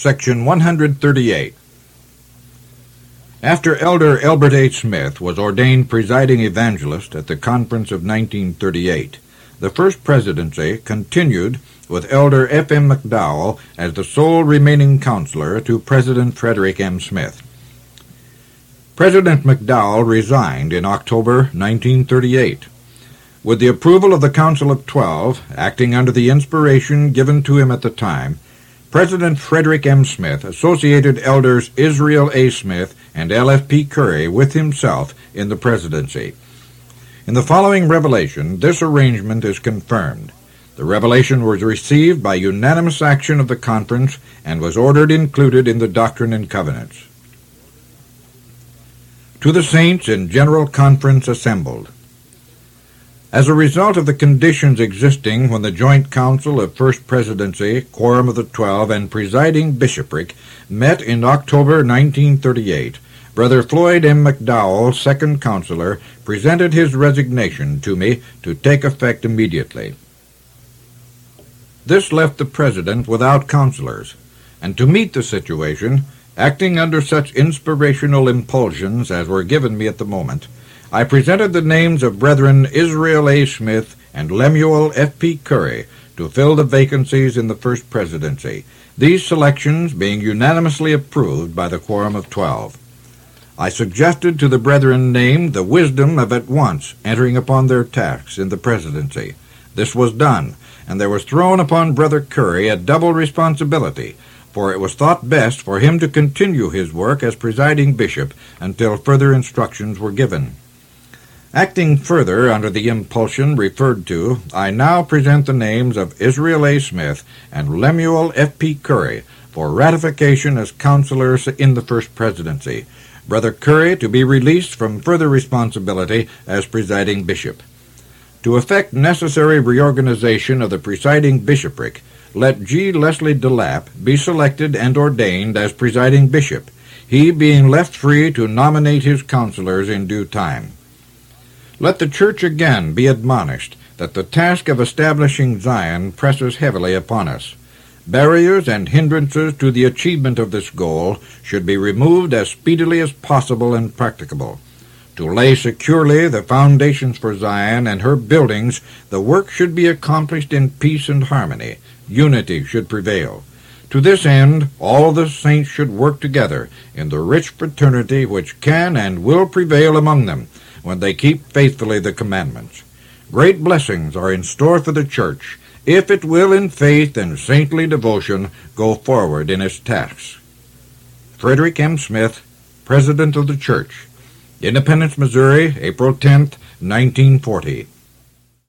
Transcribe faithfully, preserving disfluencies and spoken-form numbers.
Section one hundred thirty-eight. After Elder Elbert A. Smith was ordained presiding evangelist at the conference of nineteen thirty-eight, the First Presidency continued with Elder F M McDowell as the sole remaining counselor to President Frederick M. Smith. President McDowell resigned in October nineteen thirty-eight. With the approval of the Council of Twelve, acting under the inspiration given to him at the time, President Frederick M. Smith associated Elders Israel A. Smith and L F P Curry with himself in the presidency. In the following revelation, this arrangement is confirmed. The revelation was received by unanimous action of the conference and was ordered included in the Doctrine and Covenants. To the saints in General Conference assembled. As a result of the conditions existing when the Joint Council of First Presidency, Quorum of the Twelve, and Presiding Bishopric met in October nineteen thirty-eight, Brother Floyd M. McDowell, second counselor, presented his resignation to me to take effect immediately. This left the President without counselors, and to meet the situation, acting under such inspirational impulsions as were given me at the moment, I presented the names of Brethren Israel A. Smith and Lemuel F. P. Curry to fill the vacancies in the First Presidency, these selections being unanimously approved by the Quorum of Twelve. I suggested to the brethren named the wisdom of at once entering upon their tasks in the Presidency. This was done, and there was thrown upon Brother Curry a double responsibility, for it was thought best for him to continue his work as presiding bishop until further instructions were given. Acting further under the impulsion referred to, I now present the names of Israel A. Smith and Lemuel F. P. Curry for ratification as counselors in the First Presidency, Brother Curry to be released from further responsibility as presiding bishop. To effect necessary reorganization of the presiding bishopric, let G. Leslie DeLapp be selected and ordained as presiding bishop, he being left free to nominate his counselors in due time. Let the Church again be admonished that the task of establishing Zion presses heavily upon us. Barriers and hindrances to the achievement of this goal should be removed as speedily as possible and practicable. To lay securely the foundations for Zion and her buildings, the work should be accomplished in peace and harmony. Unity should prevail. To this end, all the saints should work together in the rich fraternity which can and will prevail among them, when they keep faithfully the commandments. Great blessings are in store for the Church, if it will in faith and saintly devotion go forward in its tasks. Frederick M. Smith, President of the Church. Independence, Missouri, April tenth, nineteen forty.